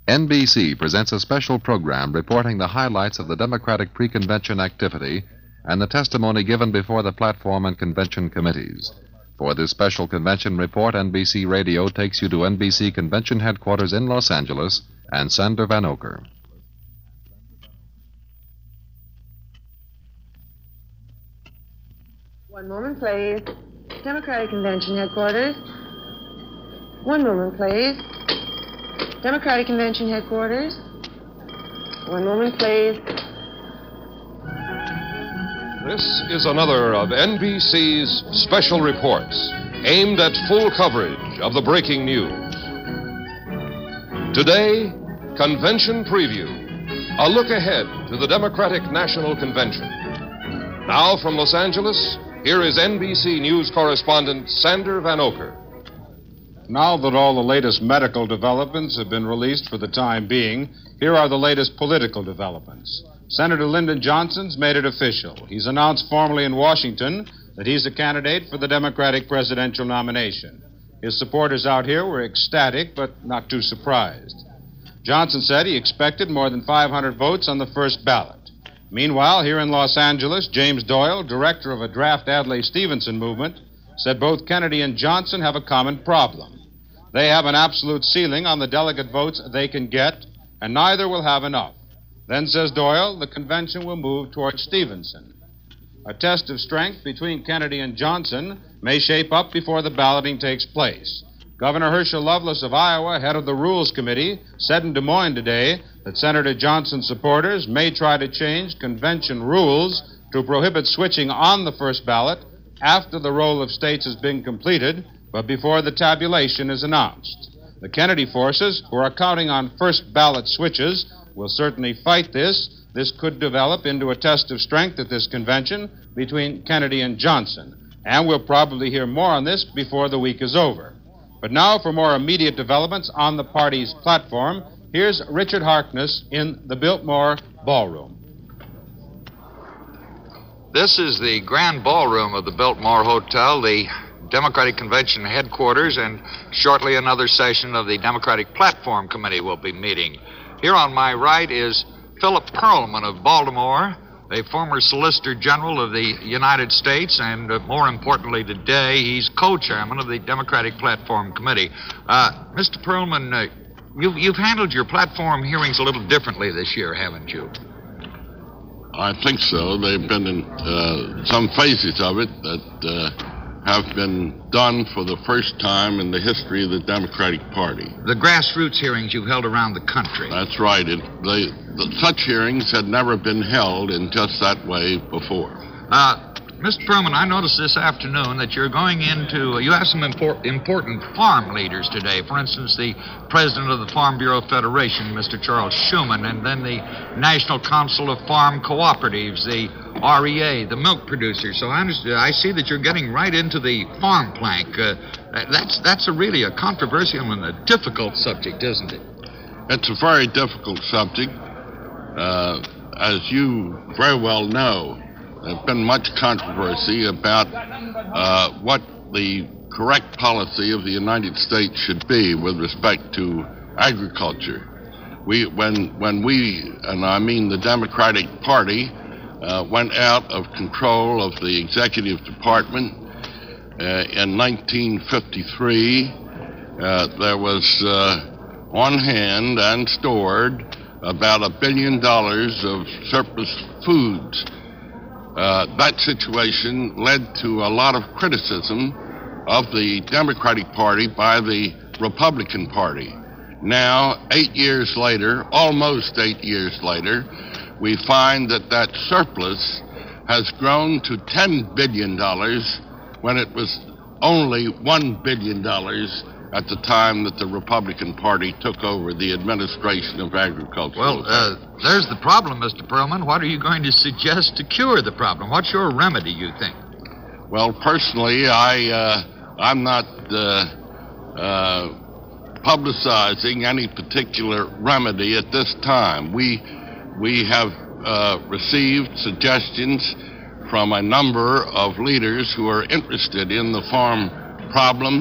NBC presents a special program reporting the highlights of the Democratic pre-convention activity and the testimony given before the platform and convention committees. For this special convention report, NBC Radio takes you to NBC Convention Headquarters in Los Angeles and Sander Van Oker. One moment, please. Democratic Convention Headquarters. One moment, please. Democratic Convention Headquarters. One moment, please. This is another of NBC's special reports aimed at full coverage of the breaking news. Today, Convention Preview, a look ahead to the Democratic National Convention. Now from Los Angeles, here is NBC News correspondent Sander Van Oker. Now that all the latest medical developments have been released for the time being, here are the latest political developments. Senator Lyndon Johnson's made it official. He's announced formally in Washington that he's a candidate for the Democratic presidential nomination. His supporters out here were ecstatic, but not too surprised. Johnson said he expected more than 500 votes on the first ballot. Meanwhile, here in Los Angeles, James Doyle, director of a draft Adlai Stevenson movement, said both Kennedy and Johnson have a common problem. They have an absolute ceiling on the delegate votes they can get, and neither will have enough. Then, says Doyle, the convention will move toward Stevenson. A test of strength between Kennedy and Johnson may shape up before the balloting takes place. Governor Herschel Lovelace of Iowa, head of the Rules Committee, said in Des Moines today that Senator Johnson's supporters may try to change convention rules to prohibit switching on the first ballot after the roll of states has been completed, but before the tabulation is announced. The Kennedy forces, who are counting on first ballot switches, will certainly fight this. This could develop into a test of strength at this convention between Kennedy and Johnson. And we'll probably hear more on this before the week is over. But now for more immediate developments on the party's platform, here's Richard Harkness in the Biltmore Ballroom. This is the grand ballroom of the Biltmore Hotel, the Democratic Convention headquarters, and shortly another session of the Democratic Platform Committee will be meeting. Here on my right is Philip Perlman of Baltimore, a former Solicitor General of the United States, and more importantly today, he's co-chairman of the Democratic Platform Committee. Mr. Perlman, you've handled your platform hearings a little differently this year, haven't you? I think so. They've been in some phases of it that have been done for the first time in the history of the Democratic Party. The grassroots hearings you've held around the country. That's right. Such hearings had never been held in just that way before. Mr. Perlman, I noticed this afternoon that you're going into, you have some important farm leaders today. For instance, the president of the Farm Bureau Federation, Mr. Charles Schuman, and then the National Council of Farm Cooperatives, the REA, the milk producers. So I see that you're getting right into the farm plank. That's really a controversial and a difficult subject, isn't it? It's a very difficult subject. As you very well know, there's been much controversy about what the correct policy of the United States should be with respect to agriculture. When we, and I mean the Democratic Party, went out of control of the executive department in 1953, there was on hand and stored about $1 billion of surplus foods. That situation led to a lot of criticism of the Democratic Party by the Republican Party. Now, 8 years later, almost 8 years later, we find that surplus has grown to $10 billion when it was only $1 billion at the time that the Republican Party took over the administration of agriculture. Well, there's the problem, Mr. Perlman. What are you going to suggest to cure the problem? What's your remedy, you think? Well, personally, I'm not publicizing any particular remedy at this time. We have received suggestions from a number of leaders who are interested in the farm problem.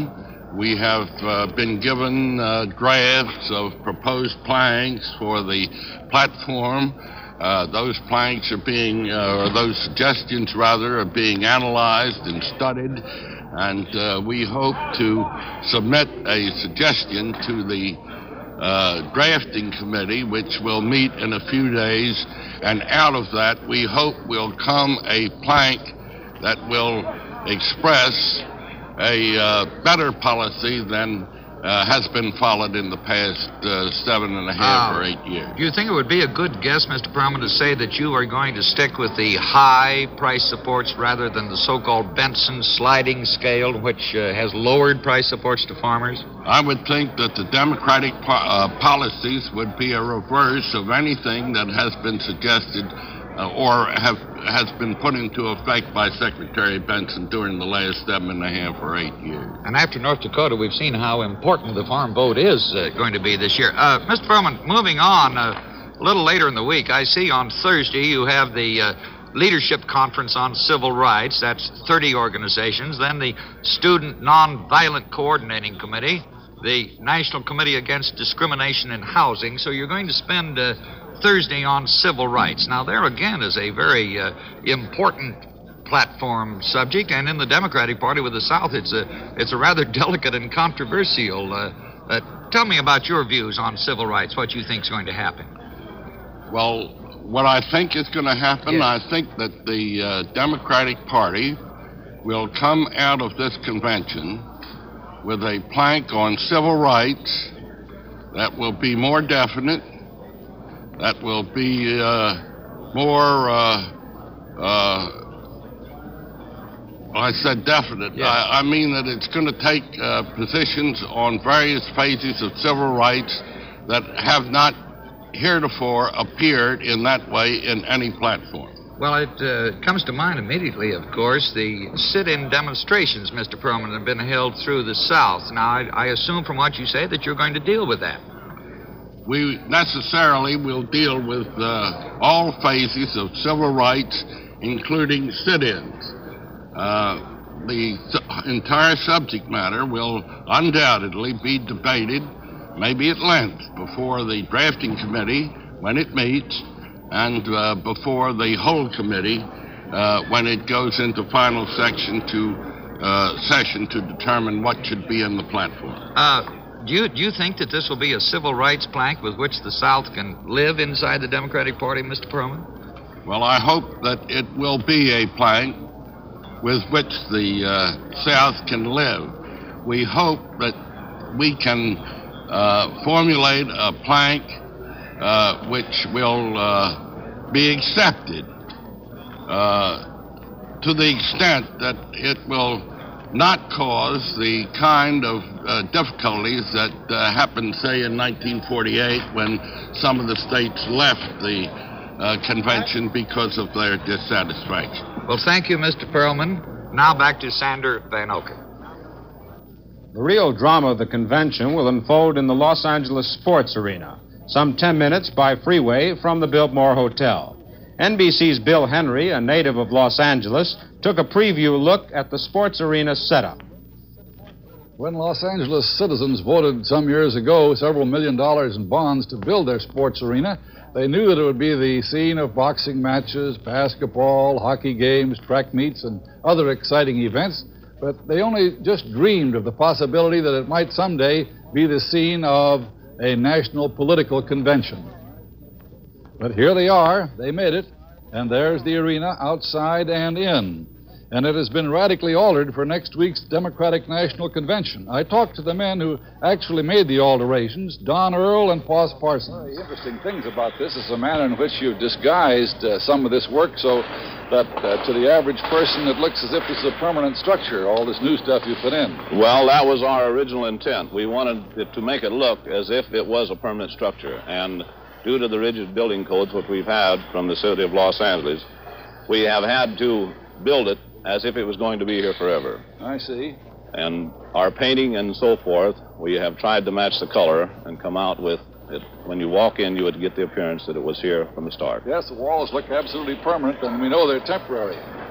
We have been given drafts of proposed planks for the platform. Those planks are being, or those suggestions rather, are being analyzed and studied, and we hope to submit a suggestion to the drafting committee, which will meet in a few days, and out of that we hope will come a plank that will express a better policy than has been followed in the past 7.5 or 8 years. Do you think it would be a good guess, Mr. Perlman, to say that you are going to stick with the high price supports rather than the so-called Benson sliding scale, which has lowered price supports to farmers? I would think that the Democratic policies would be a reverse of anything that has been suggested or has been put into effect by Secretary Benson during the last 7.5 or 8 years. And after North Dakota, we've seen how important the farm vote is going to be this year. Mr. Perlman, moving on, a little later in the week, I see on Thursday you have the Leadership Conference on Civil Rights. That's 30 organizations. Then the Student Nonviolent Coordinating Committee, the National Committee Against Discrimination in Housing. So you're going to spend Thursday on civil rights. Now, there again is a very important platform subject, and in the Democratic Party with the South, it's a rather delicate and controversial. Tell me about your views on civil rights, what you think is going to happen. Well, what I think is going to happen, yes. I think that the Democratic Party will come out of this convention with a plank on civil rights that will be more definite, that will be more, I said definite. Yes. I mean that it's going to take positions on various phases of civil rights that have not heretofore appeared in that way in any platform. Well, it comes to mind immediately, of course, the sit-in demonstrations, Mr. Perlman, have been held through the South. Now, I assume from what you say that you're going to deal with that. We necessarily will deal with all phases of civil rights, including sit-ins. The entire subject matter will undoubtedly be debated, maybe at length, before the drafting committee when it meets, and before the whole committee when it goes into final session to determine what should be in the platform. Do you think that this will be a civil rights plank with which the South can live inside the Democratic Party, Mr. Perlman? Well, I hope that it will be a plank with which the South can live. We hope that we can formulate a plank which will be accepted to the extent that it will not cause the kind of difficulties that happened, say, in 1948 when some of the states left the convention because of their dissatisfaction. Well, thank you, Mr. Perlman. Now back to Sander Van Oken. The real drama of the convention will unfold in the Los Angeles sports arena, some 10 minutes by freeway from the Biltmore Hotel. NBC's Bill Henry, a native of Los Angeles, took a preview look at the sports arena setup. When Los Angeles citizens voted some years ago several $1 million in bonds to build their sports arena, they knew that it would be the scene of boxing matches, basketball, hockey games, track meets, and other exciting events, but they only just dreamed of the possibility that it might someday be the scene of a national political convention. But here they are, they made it, and there's the arena outside and in. And it has been radically altered for next week's Democratic National Convention. I talked to the men who actually made the alterations, Don Earl and Poss Parsons. One of the interesting things about this is the manner in which you've disguised some of this work so that to the average person it looks as if this is a permanent structure, all this new stuff you put in. Well, that was our original intent. We wanted it to make it look as if it was a permanent structure. And due to the rigid building codes which we've had from the city of Los Angeles, we have had to build it as if it was going to be here forever. I see. And our painting and so forth, we have tried to match the color and come out with it. When you walk in, you would get the appearance that it was here from the start. Yes, the walls look absolutely permanent, and we know they're temporary.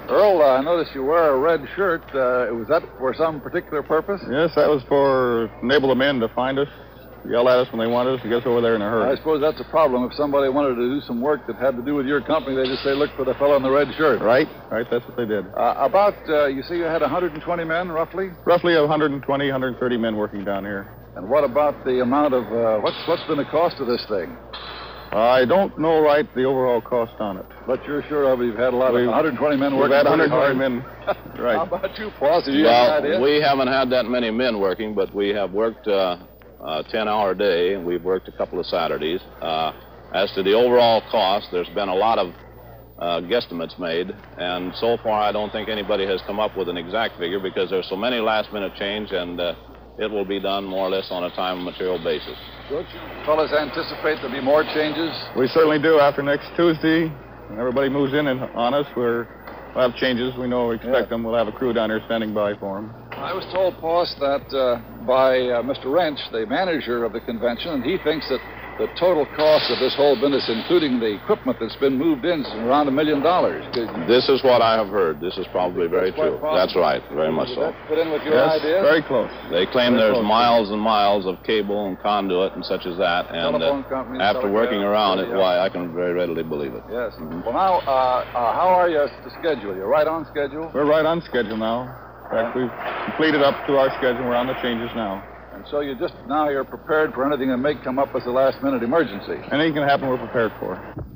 Earl, I noticed you wear a red shirt. Was that for some particular purpose? Yes, that was for enable the men to find us, yell at us when they want us, to get us over there in a hurry. I suppose that's a problem. If somebody wanted to do some work that had to do with your company, they just say, look for the fellow in the red shirt. Right, that's what they did. You say you had 120 men, roughly? Roughly 120, 130 men working down here. And what about the amount of, what's been the cost of this thing? I don't know the overall cost on it. But you're sure of it. You've had a lot of 120 men working. We've had 120 men, right. How about you, Paul? Did you have an idea? We haven't had that many men working, but we have worked a 10-hour day, and we've worked a couple of Saturdays. As to the overall cost, there's been a lot of guesstimates made, and so far I don't think anybody has come up with an exact figure because there's so many last-minute change, and it will be done more or less on a time and material basis. Don't you fellas anticipate there'll be more changes? We certainly do. After next Tuesday, when everybody moves in on us, we'll have changes. We expect them. We'll have a crew down here standing by for them. I was told, Poss, that by Mr. Wrench, the manager of the convention, and he thinks that the total cost of this whole business, including the equipment that's been moved in, is around $1 million. This is what I have heard. This is probably very true. That's right, very much so. Does that fit in with your Yes, idea? very close. They claim there's miles and miles of cable and conduit and such as that, and after working around it, why, I can very readily believe it. Yes. Well, now, how are you to schedule? You're right on schedule? We're right on schedule now. In fact, we've completed up to our schedule. We're on the changes now. And so you're prepared for anything that may come up as a last-minute emergency. Anything can happen, we're prepared for.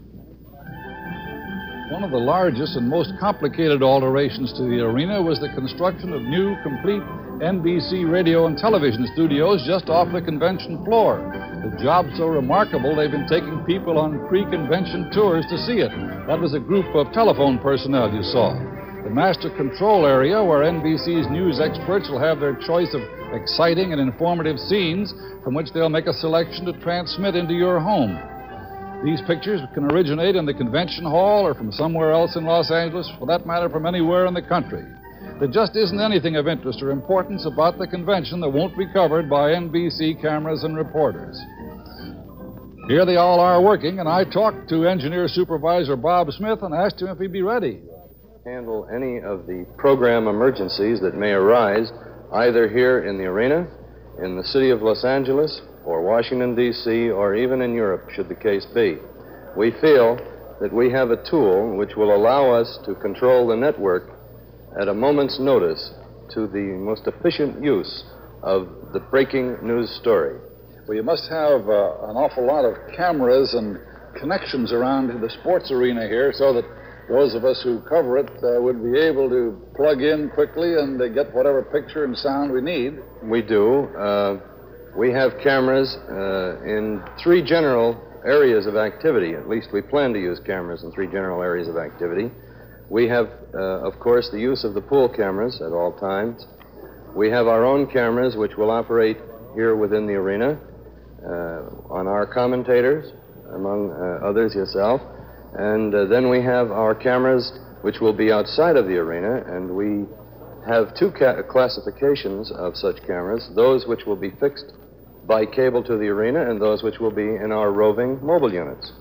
One of the largest and most complicated alterations to the arena was the construction of new, complete NBC radio and television studios just off the convention floor. The job's so remarkable, they've been taking people on pre-convention tours to see it. That was a group of telephone personnel you saw. The master control area, where NBC's news experts will have their choice of exciting and informative scenes from which they'll make a selection to transmit into your home. These pictures can originate in the convention hall or from somewhere else in Los Angeles, for that matter, from anywhere in the country. There just isn't anything of interest or importance about the convention that won't be covered by NBC cameras and reporters. Here they all are working, and I talked to Engineer Supervisor Bob Smith and asked him if he'd be ready. Handle any of the program emergencies that may arise either here in the arena, in the city of Los Angeles, or Washington, D.C., or even in Europe, should the case be. We feel that we have a tool which will allow us to control the network at a moment's notice to the most efficient use of the breaking news story. Well, you must have an awful lot of cameras and connections around the sports arena here so that those of us who cover it would be able to plug in quickly and get whatever picture and sound we need. We do. We have cameras in 3 general areas of activity. At least we plan to use cameras in 3 general areas of activity. We have, of course, the use of the pool cameras at all times. We have our own cameras which will operate here within the arena on our commentators, among others, yourself. And then we have our cameras which will be outside of the arena, and we have 2 classifications of such cameras, those which will be fixed by cable to the arena and those which will be in our roving mobile units.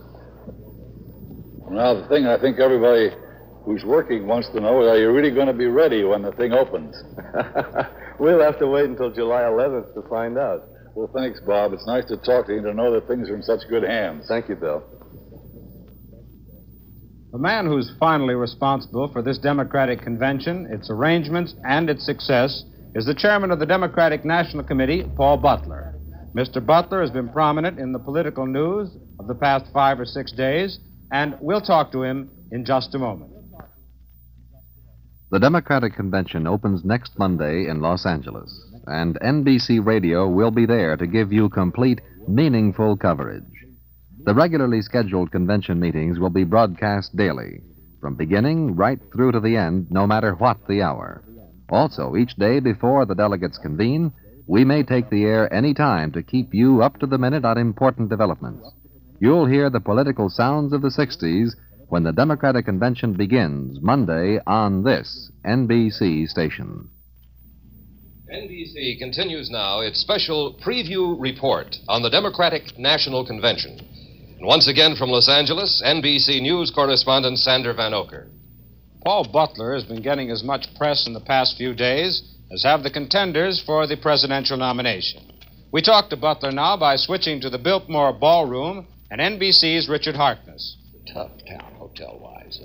Now, the thing I think everybody who's working wants to know is, are you really going to be ready when the thing opens? We'll have to wait until July 11th to find out. Well, thanks, Bob. It's nice to talk to you and to know that things are in such good hands. Thank you, Bill. The man who's finally responsible for this Democratic convention, its arrangements, and its success is the chairman of the Democratic National Committee, Paul Butler. Mr. Butler has been prominent in the political news of the past 5 or 6 days, and we'll talk to him in just a moment. The Democratic Convention opens next Monday in Los Angeles, and NBC Radio will be there to give you complete, meaningful coverage. The regularly scheduled convention meetings will be broadcast daily, from beginning right through to the end, no matter what the hour. Also, each day before the delegates convene, we may take the air any time to keep you up to the minute on important developments. You'll hear the political sounds of the 60s when the Democratic Convention begins Monday on this NBC station. NBC continues now its special preview report on the Democratic National Convention. And once again from Los Angeles, NBC News correspondent Sander Van Oker. Paul Butler has been getting as much press in the past few days as have the contenders for the presidential nomination. We talk to Butler now by switching to the Biltmore Ballroom and NBC's Richard Harkness. Tough town, hotel-wise.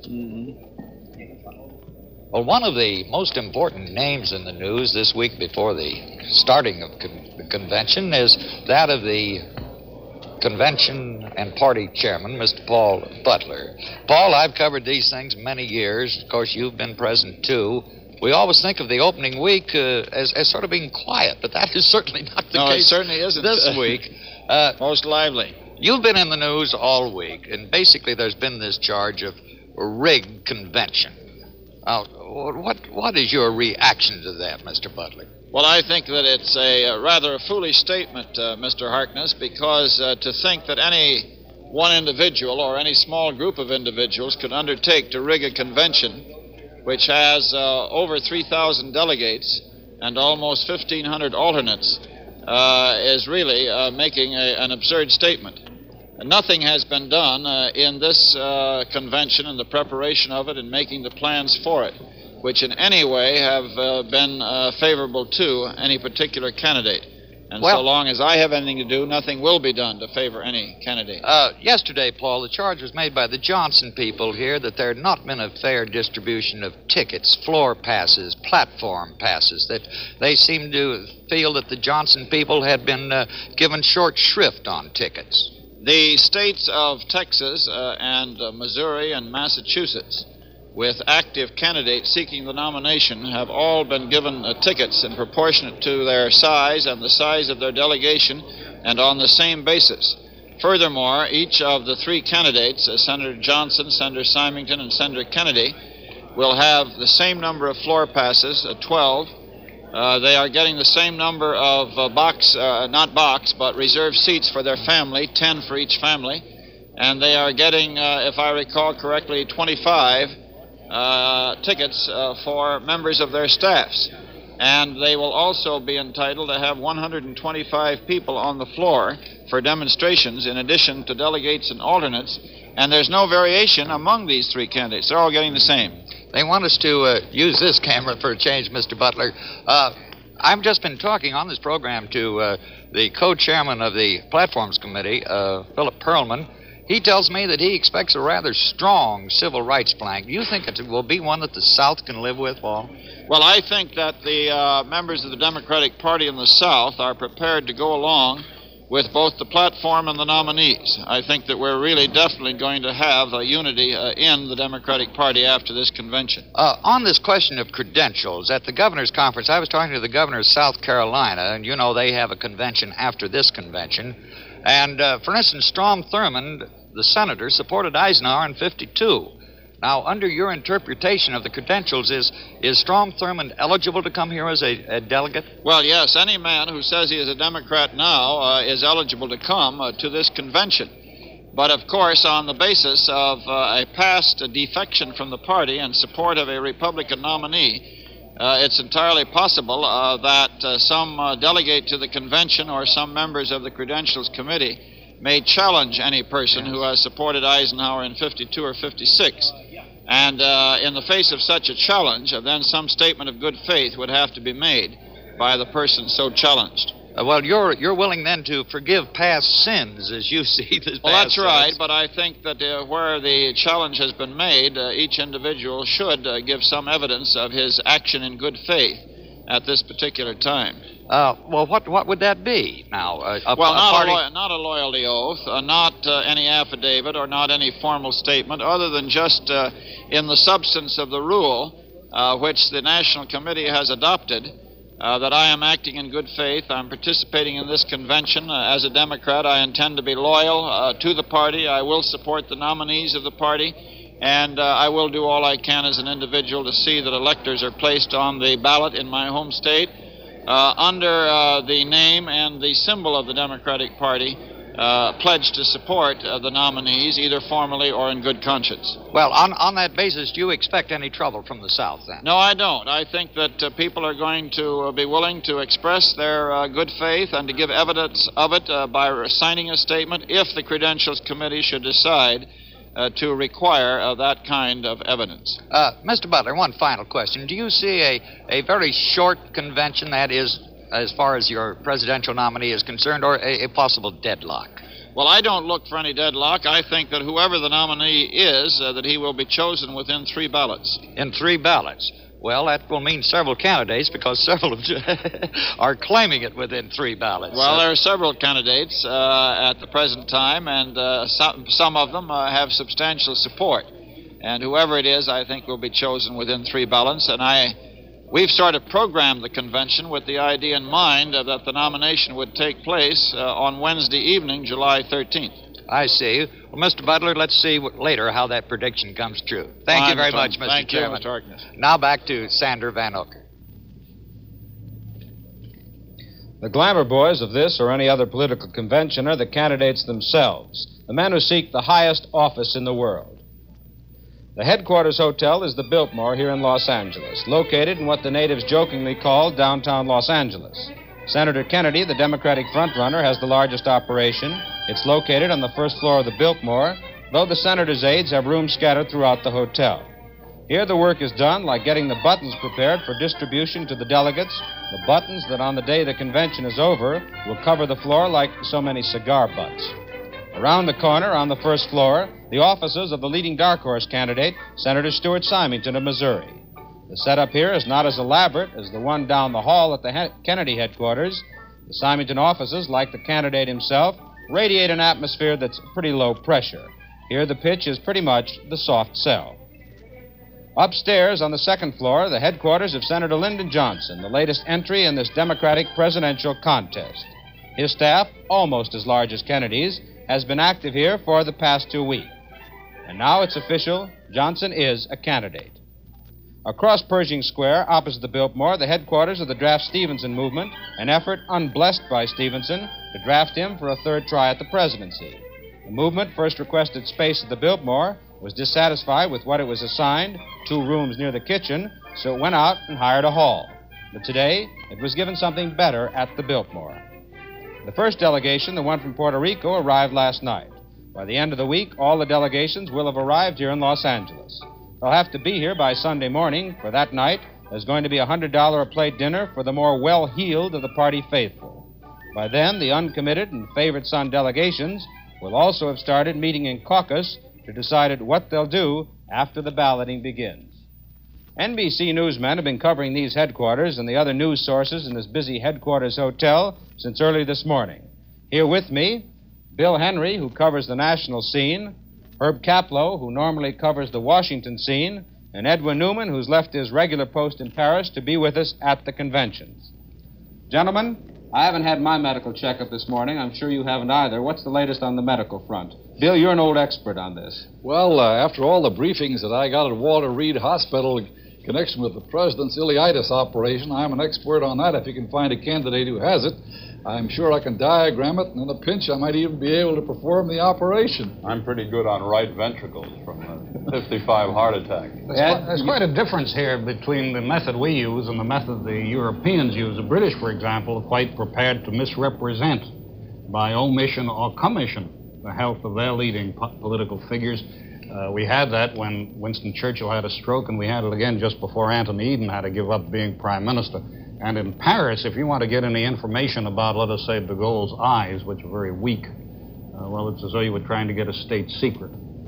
Well, one of the most important names in the news this week before the starting of the convention is that of the convention and party chairman, Mr. Paul Butler. Paul, I've covered these things many years. Of course, you've been present, too. We always think of the opening week as sort of being quiet, but that is certainly not the case. No, it certainly isn't. This week. Most lively. You've been in the news all week, and basically there's been this charge of a rigged convention. Now, what is your reaction to that, Mr. Butler? Well, I think that it's a rather foolish statement, Mr. Harkness, because to think that any one individual or any small group of individuals could undertake to rig a convention which has over 3,000 delegates and almost 1,500 alternates is really making an absurd statement. Nothing has been done in this convention and the preparation of it and making the plans for it, which in any way have been favorable to any particular candidate. And so long as I have anything to do, nothing will be done to favor any candidate. Yesterday, Paul, the charge was made by the Johnson people here that there had not been a fair distribution of tickets, floor passes, platform passes, that they seemed to feel that the Johnson people had been given short shrift on tickets. The states of Texas and Missouri and Massachusetts, with active candidates seeking the nomination, have all been given tickets in proportionate to their size and the size of their delegation and on the same basis. Furthermore, each of the three candidates, Senator Johnson, Senator Symington, and Senator Kennedy, will have the same number of floor passes, 12. They are getting the same number of reserved seats for their family, 10 for each family. And they are getting, if I recall correctly, 25 tickets for members of their staffs. And they will also be entitled to have 125 people on the floor for demonstrations in addition to delegates and alternates. And there's no variation among these three candidates. They're all getting the same. They want us to use this camera for a change, Mr. Butler. I've just been talking on this program to the co-chairman of the Platforms Committee, Philip Perlman. He tells me that he expects a rather strong civil rights flank. Do you think it will be one that the South can live with, Paul? Well, I think that the members of the Democratic Party in the South are prepared to go along with both the platform and the nominees. I think that we're really definitely going to have a unity in the Democratic Party after this convention. On this question of credentials, at the governor's conference, I was talking to the governor of South Carolina, and you know they have a convention after this convention. And, for instance, Strom Thurmond, the senator, supported Eisenhower in 52. Now, under your interpretation of the credentials, is Strom Thurmond eligible to come here as a delegate? Well, yes. Any man who says he is a Democrat now is eligible to come to this convention. But, of course, on the basis of a past defection from the party and support of a Republican nominee, it's entirely possible that some delegate to the convention or some members of the Credentials Committee may challenge any person who has supported Eisenhower in 52 or 56. And in the face of such a challenge, then some statement of good faith would have to be made by the person so challenged. Well, you're willing then to forgive past sins as you see this. Well, that's right, but I think that where the challenge has been made, each individual should give some evidence of his action in good faith at this particular time. Well, what would that be now? Not a loyalty oath, not any affidavit, or not any formal statement, other than just in the substance of the rule which the National Committee has adopted, that I am acting in good faith. I'm participating in this convention. As a Democrat, I intend to be loyal to the party. I will support the nominees of the party, and I will do all I can as an individual to see that electors are placed on the ballot in my home state under the name and the symbol of the Democratic Party, pledged to support the nominees, either formally or in good conscience. Well, on that basis, do you expect any trouble from the South, then? No, I don't. I think that people are going to be willing to express their good faith and to give evidence of it by signing a statement if the Credentials Committee should decide to require that kind of evidence. Mr. Butler, one final question. Do you see a very short convention, that is, as far as your presidential nominee is concerned, or a possible deadlock? Well, I don't look for any deadlock. I think that whoever the nominee is, that he will be chosen within 3 ballots. In 3 ballots? Well, that will mean several candidates because several are claiming it within 3 ballots. Well, there are several candidates at the present time, and some of them have substantial support. And whoever it is, I think, will be chosen within 3 ballots. And we've sort of programmed the convention with the idea in mind that the nomination would take place on Wednesday evening, July 13th. I see. Well, Mr. Butler, let's see later how that prediction comes true. Thank you very much, Mr. Chairman. Thank you, Mr. Harkness. Now back to Sander Van Ocker. The glamour boys of this or any other political convention are the candidates themselves, the men who seek the highest office in the world. The headquarters hotel is the Biltmore here in Los Angeles, located in what the natives jokingly call downtown Los Angeles. Senator Kennedy, the Democratic frontrunner, has the largest operation. It's located on the first floor of the Biltmore, though the senator's aides have rooms scattered throughout the hotel. Here the work is done like getting the buttons prepared for distribution to the delegates, the buttons that on the day the convention is over will cover the floor like so many cigar butts. Around the corner, on the first floor, the offices of the leading dark horse candidate, Senator Stuart Symington of Missouri. The setup here is not as elaborate as the one down the hall at the Kennedy headquarters. The Symington offices, like the candidate himself, radiate an atmosphere that's pretty low pressure. Here the pitch is pretty much the soft sell. Upstairs on the second floor, the headquarters of Senator Lyndon Johnson, the latest entry in this Democratic presidential contest. His staff, almost as large as Kennedy's, has been active here for the past 2 weeks. And now it's official, Johnson is a candidate. Across Pershing Square, opposite the Biltmore, the headquarters of the Draft Stevenson movement, an effort unblessed by Stevenson to draft him for a third try at the presidency. The movement first requested space at the Biltmore, was dissatisfied with what it was assigned, 2 rooms near the kitchen, so it went out and hired a hall. But today, it was given something better at the Biltmore. The first delegation, the one from Puerto Rico, arrived last night. By the end of the week, all the delegations will have arrived here in Los Angeles. They'll have to be here by Sunday morning, for that night there's going to be a $100 a plate dinner for the more well-heeled of the party faithful. By then, the uncommitted and favorite son delegations will also have started meeting in caucus to decide what they'll do after the balloting begins. NBC newsmen have been covering these headquarters and the other news sources in this busy headquarters hotel since early this morning. Here with me, Bill Henry, who covers the national scene, Herb Kaplow, who normally covers the Washington scene, and Edwin Newman, who's left his regular post in Paris to be with us at the conventions. Gentlemen, I haven't had my medical checkup this morning. I'm sure you haven't either. What's the latest on the medical front? Bill, you're an old expert on this. Well, after all the briefings that I got at Walter Reed Hospital in connection with the president's ileitis operation, I'm an expert on that. If you can find a candidate who has it, I'm sure I can diagram it, and in a pinch I might even be able to perform the operation. I'm pretty good on right ventricles from a 55 heart attack. There's quite a difference here between the method we use and the method the Europeans use. The British, for example, are quite prepared to misrepresent by omission or commission the health of their leading political figures. We had that when Winston Churchill had a stroke, and we had it again just before Anthony Eden had to give up being prime minister. And in Paris, if you want to get any information about, let us say, de Gaulle's eyes, which are very weak, well, it's as though you were trying to get a state secret.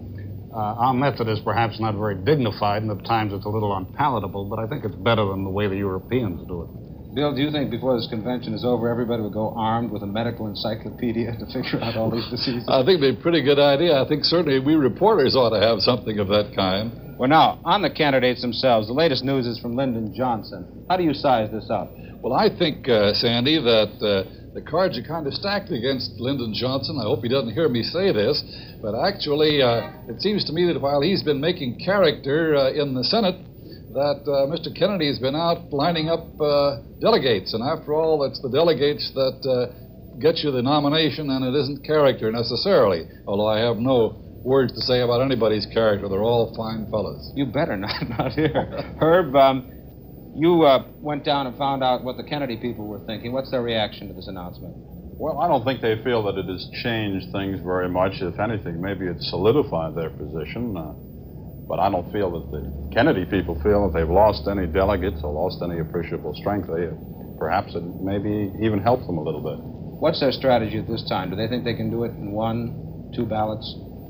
Our method is perhaps not very dignified, and at times it's a little unpalatable, but I think it's better than the way the Europeans do it. Bill, do you think before this convention is over, everybody will go armed with a medical encyclopedia to figure out all these diseases? I think they're a pretty good idea. I think certainly we reporters ought to have something of that kind. Well, now, on the candidates themselves, the latest news is from Lyndon Johnson. How do you size this up? Well, I think, Sandy, that the cards are kind of stacked against Lyndon Johnson. I hope he doesn't hear me say this, but actually, it seems to me that while he's been making character in the Senate, that Mr. Kennedy's been out lining up delegates, and after all, it's the delegates that get you the nomination, and it isn't character necessarily, although I have no words to say about anybody's character. They're all fine fellows. You better not here. Herb, you went down and found out what the Kennedy people were thinking. What's their reaction to this announcement? Well, I don't think they feel that it has changed things very much. If anything, maybe it's solidified their position. But I don't feel that the Kennedy people feel that they've lost any delegates or lost any appreciable strength. Perhaps it maybe even helped them a little bit. What's their strategy at this time? Do they think they can do it in 1, 2 ballots?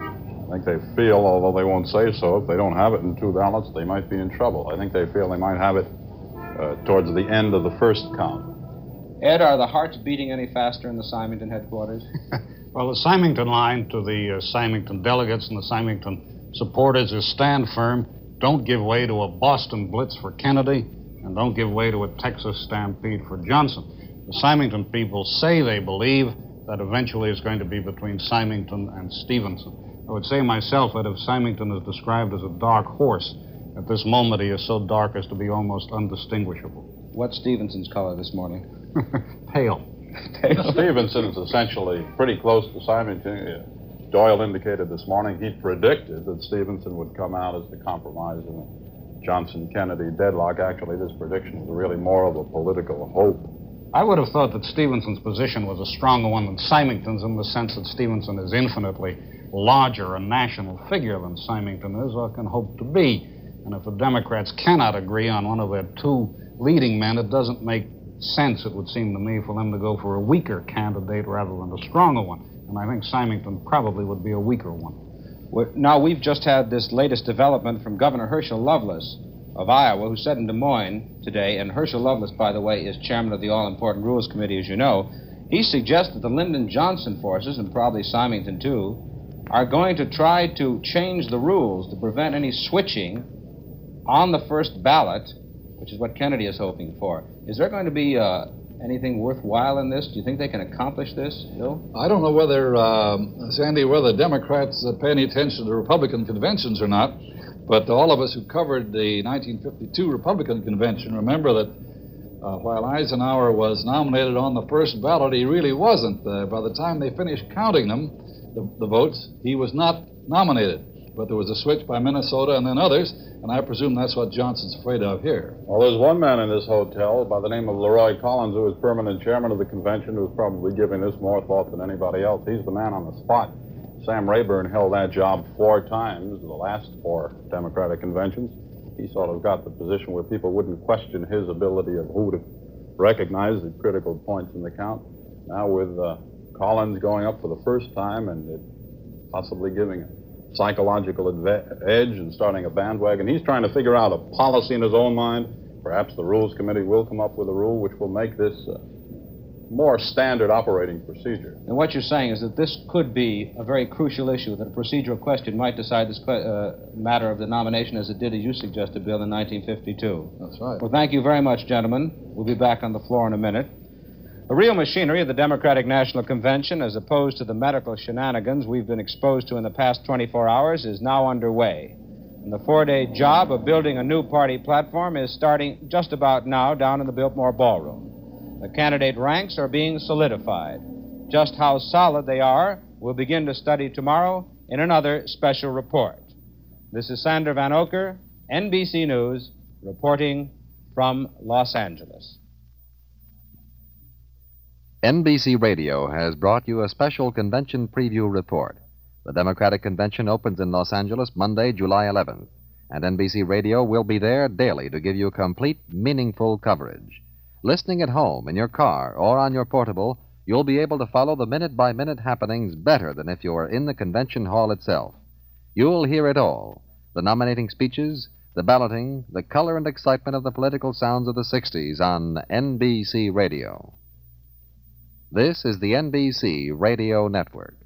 I think they feel, although they won't say so, if they don't have it in 2 ballots, they might be in trouble. I think they feel they might have it towards the end of the first count. Ed, are the hearts beating any faster in the Symington headquarters? Well, the Symington line to the Symington delegates and the Symington supporters is stand firm, don't give way to a Boston blitz for Kennedy, and don't give way to a Texas stampede for Johnson. The Symington people say they believe that eventually it's going to be between Symington and Stevenson. I would say myself that if Symington is described as a dark horse, at this moment he is so dark as to be almost undistinguishable. What's Stevenson's color this morning? Pale. Stevenson is essentially pretty close to Symington. Doyle indicated this morning he predicted that Stevenson would come out as the compromise in the Johnson-Kennedy deadlock. Actually, this prediction was really more of a political hope. I would have thought that Stevenson's position was a stronger one than Symington's in the sense that Stevenson is infinitely larger a national figure than Symington is or can hope to be. And if the Democrats cannot agree on one of their 2 leading men, it doesn't make sense, it would seem to me, for them to go for a weaker candidate rather than a stronger one. And I think Symington probably would be a weaker one. Now, we've just had this latest development from Governor Herschel Lovelace of Iowa, who said in Des Moines today, and Herschel Lovelace, by the way, is chairman of the All-Important Rules Committee, as you know. He suggests that the Lyndon Johnson forces, and probably Symington too, are going to try to change the rules to prevent any switching on the first ballot, which is what Kennedy is hoping for. Is there going to be anything worthwhile in this? Do you think they can accomplish this, Bill? I don't know whether, Sandy, whether Democrats pay any attention to Republican conventions or not, but all of us who covered the 1952 Republican convention remember that while Eisenhower was nominated on the first ballot, he really wasn't. By the time they finished counting them, the votes, he was not nominated. But there was a switch by Minnesota and then others, and I presume that's what Johnson's afraid of here. Well, there's one man in this hotel by the name of Leroy Collins, who is permanent chairman of the convention, who's probably giving this more thought than anybody else. He's the man on the spot. Sam Rayburn held that job 4 times, the last 4 Democratic conventions. He sort of got the position where people wouldn't question his ability of who to recognize the critical points in the count. Now with Collins going up for the first time and it possibly giving a psychological edge and starting a bandwagon, he's trying to figure out a policy in his own mind. Perhaps the Rules Committee will come up with a rule which will make this more standard operating procedure. And what you're saying is that this could be a very crucial issue, that a procedural question might decide this matter of the nomination as it did, as you suggested, Bill, in 1952. That's right. Well, thank you very much, gentlemen. We'll be back on the floor in a minute. The real machinery of the Democratic National Convention, as opposed to the medical shenanigans we've been exposed to in the past 24 hours, is now underway. And the 4-day job of building a new party platform is starting just about now down in the Biltmore Ballroom. The candidate ranks are being solidified. Just how solid they are, we'll begin to study tomorrow in another special report. This is Sander Van Oker, NBC News, reporting from Los Angeles. NBC Radio has brought you a special convention preview report. The Democratic Convention opens in Los Angeles Monday, July 11th, and NBC Radio will be there daily to give you complete, meaningful coverage. Listening at home, in your car, or on your portable, you'll be able to follow the minute-by-minute happenings better than if you were in the convention hall itself. You'll hear it all: the nominating speeches, the balloting, the color and excitement of the political sounds of the 60s on NBC Radio. This is the NBC Radio Network.